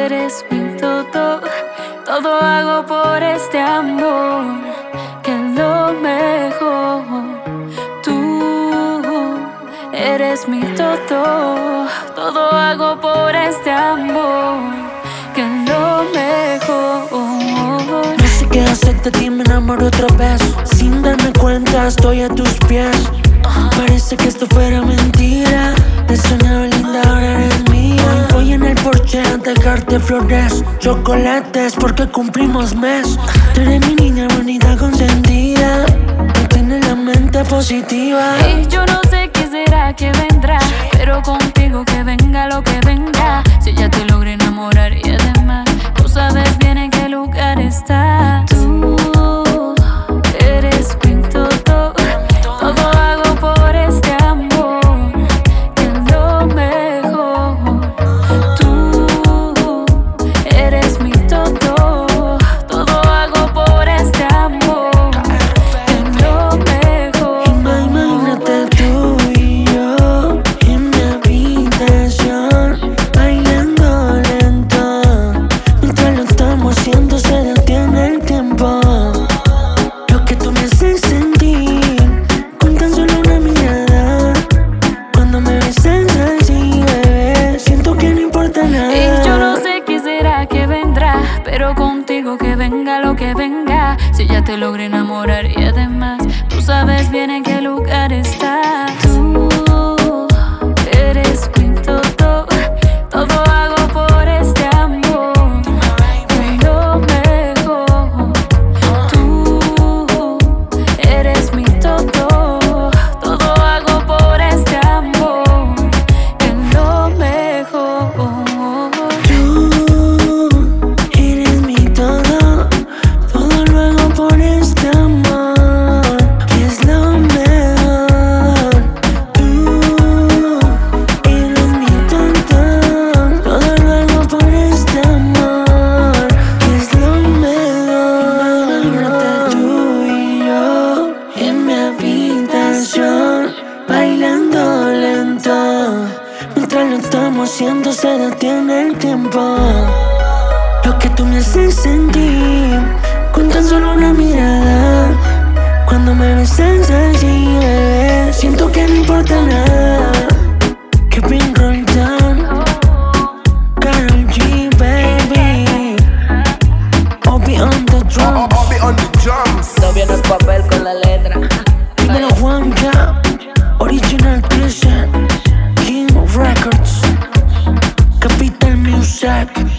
eres mi todo, todo hago por este amor, que es lo mejor. Tú eres mi todo, todo hago por este amor, que es lo mejor. No sé qué hacerte, ti me enamoro otra vez. Sin darme cuenta estoy a tus pies. Parece que esto fuera mentira. Te soñaba linda, ahora eres mía. Voy en el Porsche a dejarte flores, chocolates, porque cumplimos mes. Tú eres mi niña bonita consentida, no tienes la mente positiva. Y yo no sé qué será que vendrá, pero contigo que venga lo que venga. Si ya te logré enamorar y además tú sabes bien en qué lugar estás. Tú eres mi todo, todo hago por este amor, que es lo mejor. Tú eres mi todo, todo hago por este amor, que es lo mejor. Imagínate tú y yo en mi habitación, bailando lento. Mientras lo estamos haciendo se detiene el tiempo. Lo que tú me haces sentir con tan solo una mirada. Cuando me besas así, bebé, siento que no importa nada. Y yo no sé qué será que vendrá, pero contigo que venga lo que venga. Si ya te logré enamorar y además tú sabes bien en qué lugar estás. Tú eres mi todo, todo hago por este amor, que es lo mejor. Tú eres mi todo, todo hago por este amor, que es lo mejor. Tú eres mi todo, todo lo hago por este amor, que es lo mejor. Tú eres mi todo, todo lo hago por este amor, que es lo mejor. Imagínate tú y yo en mi habitación, bailando lento. Mientras lo estamos haciendo se detiene el tiempo. Lo que tú me haces sentir con tan solo una mirada. Cuando me besas así, bebé, siento que no importa nada. Kevin Roldán, Karol G, baby. Obi on the drum. Obi on the drums. No viene el papel con la letra. Dímelo Juanca, Original Christian, King of Records, Capital Music.